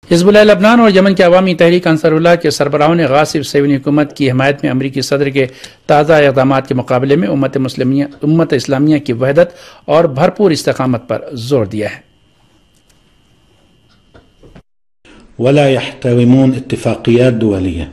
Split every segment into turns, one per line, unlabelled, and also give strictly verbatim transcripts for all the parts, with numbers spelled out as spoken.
حزب اللہ لبنان اور یمن کے عوامی تحریک انصار اللہ کے سربراہوں نے غاصب صہیونی حکومت کی حمایت میں امریکی صدر کے تازہ اقدامات کے مقابلے میں امت مسلمیہ امت اسلامیہ کی وحدت اور بھرپور استقامت پر زور دیا ہے۔
ولا يحترمون اتفاقيات دولية۔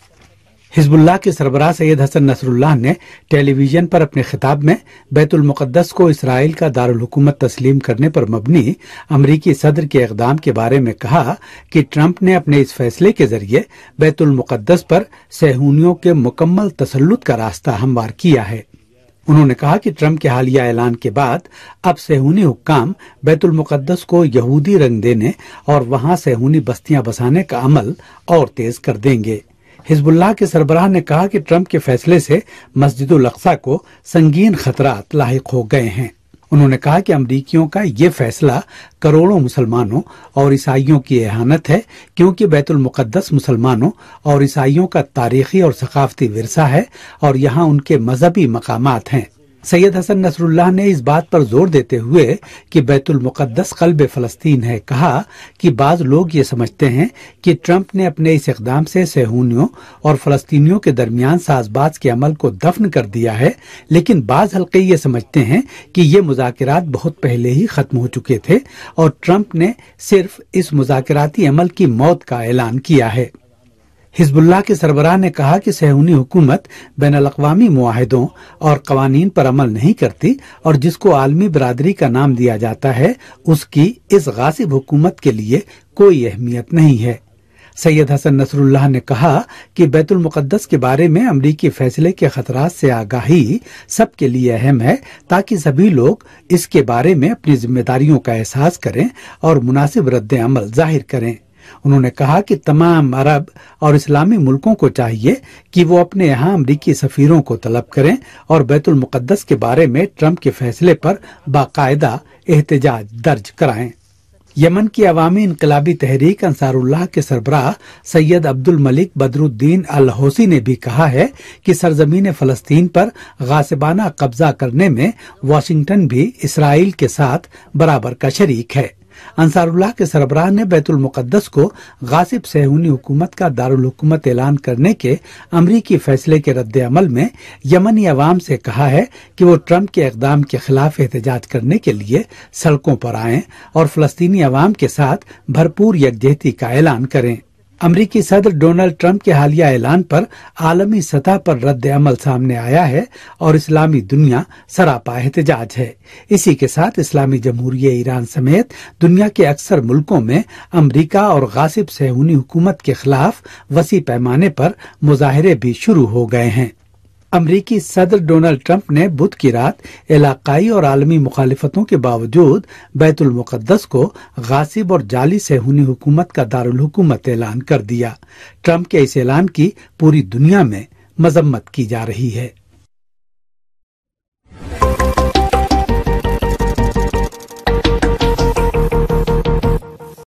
حزب اللہ کے سربراہ سید حسن نصر اللہ نے ٹیلی ویژن پر اپنے خطاب میں بیت المقدس کو اسرائیل کا دارالحکومت تسلیم کرنے پر مبنی امریکی صدر کے اقدام کے بارے میں کہا کہ ٹرمپ نے اپنے اس فیصلے کے ذریعے بیت المقدس پر صہیونیوں کے مکمل تسلط کا راستہ ہموار کیا ہے۔ انہوں نے کہا کہ ٹرمپ کے حالیہ اعلان کے بعد اب صہیونی حکام بیت المقدس کو یہودی رنگ دینے اور وہاں صہیونی بستیاں بسانے کا عمل اور تیز کر دیں گے۔ حزب اللہ کے سربراہ نے کہا کہ ٹرمپ کے فیصلے سے مسجد الاقصی کو سنگین خطرات لاحق ہو گئے ہیں۔ انہوں نے کہا کہ امریکیوں کا یہ فیصلہ کروڑوں مسلمانوں اور عیسائیوں کی اہانت ہے، کیونکہ بیت المقدس مسلمانوں اور عیسائیوں کا تاریخی اور ثقافتی ورثہ ہے اور یہاں ان کے مذہبی مقامات ہیں۔ سید حسن نصر اللہ نے اس بات پر زور دیتے ہوئے کہ بیت المقدس قلب فلسطین ہے کہا کہ بعض لوگ یہ سمجھتے ہیں کہ ٹرمپ نے اپنے اس اقدام سے صہیونیوں اور فلسطینیوں کے درمیان ساز باز کے عمل کو دفن کر دیا ہے، لیکن بعض حلقے یہ سمجھتے ہیں کہ یہ مذاکرات بہت پہلے ہی ختم ہو چکے تھے اور ٹرمپ نے صرف اس مذاکراتی عمل کی موت کا اعلان کیا ہے۔ حزب اللہ کے سربراہ نے کہا کہ صہیونی حکومت بین الاقوامی معاہدوں اور قوانین پر عمل نہیں کرتی اور جس کو عالمی برادری کا نام دیا جاتا ہے اس کی اس غاصب حکومت کے لیے کوئی اہمیت نہیں ہے۔ سید حسن نصر اللہ نے کہا کہ بیت المقدس کے بارے میں امریکی فیصلے کے خطرات سے آگاہی سب کے لیے اہم ہے تاکہ سبھی لوگ اس کے بارے میں اپنی ذمہ داریوں کا احساس کریں اور مناسب رد عمل ظاہر کریں۔ انہوں نے کہا کہ تمام عرب اور اسلامی ملکوں کو چاہیے کہ وہ اپنے یہاں امریکی سفیروں کو طلب کریں اور بیت المقدس کے بارے میں ٹرمپ کے فیصلے پر باقاعدہ احتجاج درج کرائیں۔ یمن کی عوامی انقلابی تحریک انصار اللہ کے سربراہ سید عبد الملک بدر الدین الحوثی نے بھی کہا ہے کہ سرزمین فلسطین پر غاصبانہ قبضہ کرنے میں واشنگٹن بھی اسرائیل کے ساتھ برابر کا شریک ہے۔ انصار اللہ کے سربراہ نے بیت المقدس کو غاصب صہیونی حکومت کا دارالحکومت اعلان کرنے کے امریکی فیصلے کے رد عمل میں یمنی عوام سے کہا ہے کہ وہ ٹرمپ کے اقدام کے خلاف احتجاج کرنے کے لیے سڑکوں پر آئیں اور فلسطینی عوام کے ساتھ بھرپور یکجہتی کا اعلان کریں۔ امریکی صدر ڈونلڈ ٹرمپ کے حالیہ اعلان پر عالمی سطح پر رد عمل سامنے آیا ہے اور اسلامی دنیا سراپا احتجاج ہے۔ اسی کے ساتھ اسلامی جمہوریہ ایران سمیت دنیا کے اکثر ملکوں میں امریکہ اور غاصب صہیونی حکومت کے خلاف وسیع پیمانے پر مظاہرے بھی شروع ہو گئے ہیں۔ امریکی صدر ڈونلڈ ٹرمپ نے بدھ کی رات علاقائی اور عالمی مخالفتوں کے باوجود بیت المقدس کو غاصب اور جعلی صہیونی حکومت کا دارالحکومت اعلان کر دیا۔ ٹرمپ کے اس اعلان کی پوری دنیا میں مذمت کی جا رہی ہے۔